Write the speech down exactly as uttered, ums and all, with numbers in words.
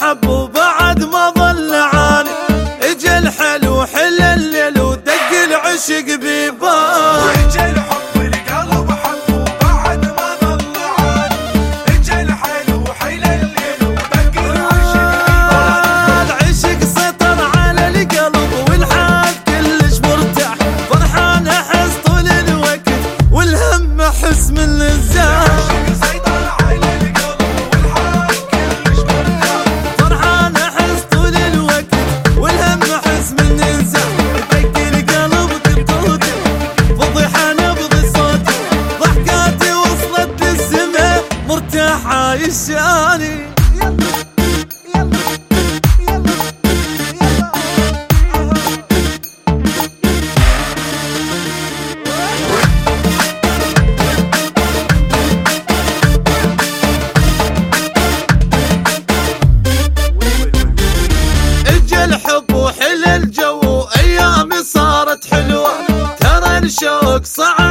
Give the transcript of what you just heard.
حب وبعد ما ظل عاني، اجى الحلو حل الليل ودق العشق بيبان. اجى الحب القلب حب وبعد ما ظل عاني، اجى الحلو حل الليل ودق العشق بيبان. العشق سيطر على القلب والحال كلش مرتاح، فرحان احس طول الوقت والهم احس من الزاح. عايشاني اجى الحب وحل الجو، ايامي صارت حلوه، ترى الشوق صعب